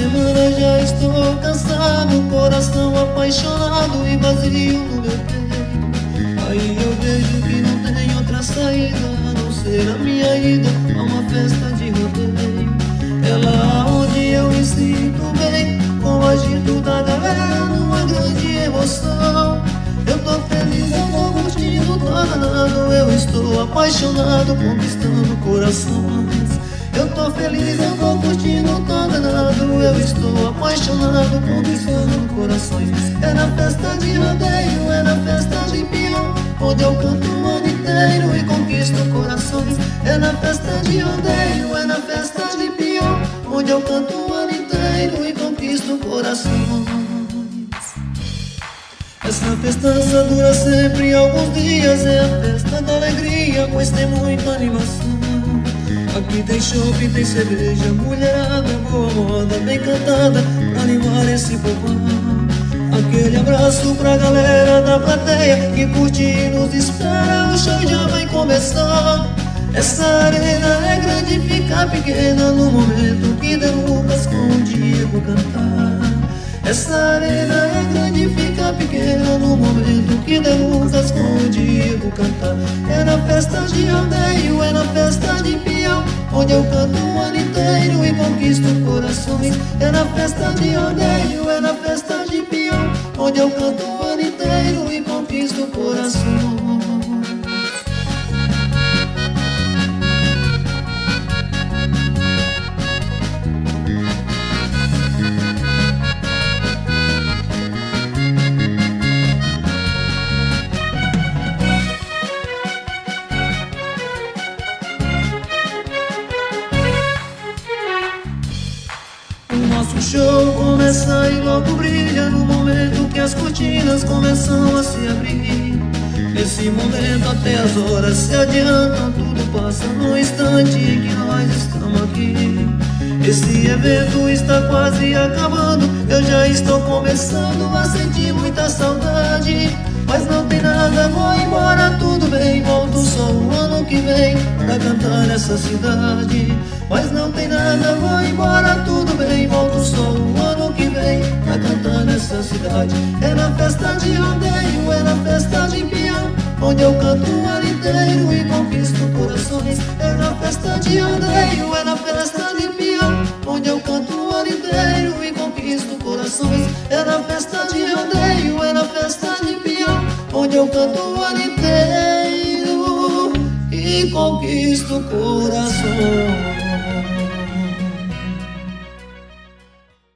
semana já estou cansado, coração apaixonado e vazio no meu peito. Aí eu vejo que não tem outra saída a não ser a minha ida a uma festa de rodeio. É lá onde eu me sinto bem, com o agito da galera numa grande emoção. Eu tô feliz, eu tô curtindo, tô danado, eu estou apaixonado, conquistando corações. Eu tô feliz, eu tô curtindo, tô danado, eu estou apaixonado, conquistando corações. É na festa de rodeio, é na festa de peão, onde eu canto o ano inteiro e conquisto corações. É na festa de rodeio, é na festa de peão, onde eu canto o ano inteiro e conquisto corações. Essa festança dura sempre alguns dias, é a festa da alegria, pois tem muita animação. Aqui tem chopp, tem cerveja, mulherada, boa moda, bem cantada, pra animar esse povão. Aquele abraço pra galera da plateia que curte e nos espera, o show já vai começar. Essa arena é grande, fica pequena no momento que De Lucas com o Diego cantar. Essa arena é grande, fica pequena no momento que De Lucas com o Diego cantar. É na festa de rodeio, é na festa de peão, onde eu canto o ano inteiro e conquisto corações. É na festa de rodeio, é na festa de peão, onde eu canto o ano inteiro e conquisto corações. Nosso show começa e logo brilha no momento que as cortinas começam a se abrir. Nesse momento até as horas se adiantam, tudo passa num instante em que nós estamos aqui. Esse evento está quase acabando, eu já estou começando a sentir muita saudade. Mas não tem nada, vou embora, tudo bem, volto só o ano que vem pra cantar nessa cidade. Mas não tem nada, vou embora, tudo bem, volto só o ano que vem pra cantar nessa cidade. É na festa de rodeio, é na festa de peão, onde eu canto o ano inteiro e conquisto corações. É na festa de rodeio, é na festa de peão, onde eu canto o ano inteiro e conquisto corações. É na festa de rodeio, é na festa de peão, onde eu canto o ano inteiro e conquisto corações.